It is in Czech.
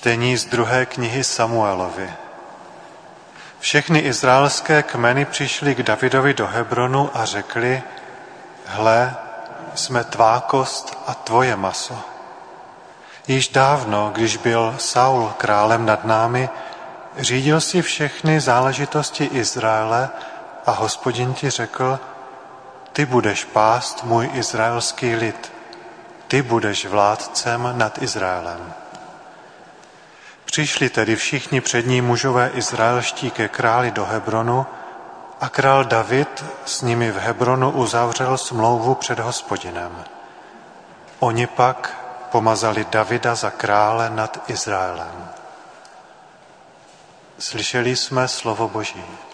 Čtení z 2. knihy Samuelovi. Všechny izraelské kmeny přišly k Davidovi do Hebronu a řekli: Hle, jsme tvá kost a tvoje maso. Již dávno, když byl Saul králem nad námi, řídil si všechny záležitosti Izraele a Hospodin ti řekl: Ty budeš pást můj izraelský lid, ty budeš vládcem nad Izraelem. Přišli tedy všichni přední mužové izraelští ke králi do Hebronu a král David s nimi v Hebronu uzavřel smlouvu před Hospodinem. Oni pak pomazali Davida za krále nad Izraelem. Slyšeli jsme slovo Boží.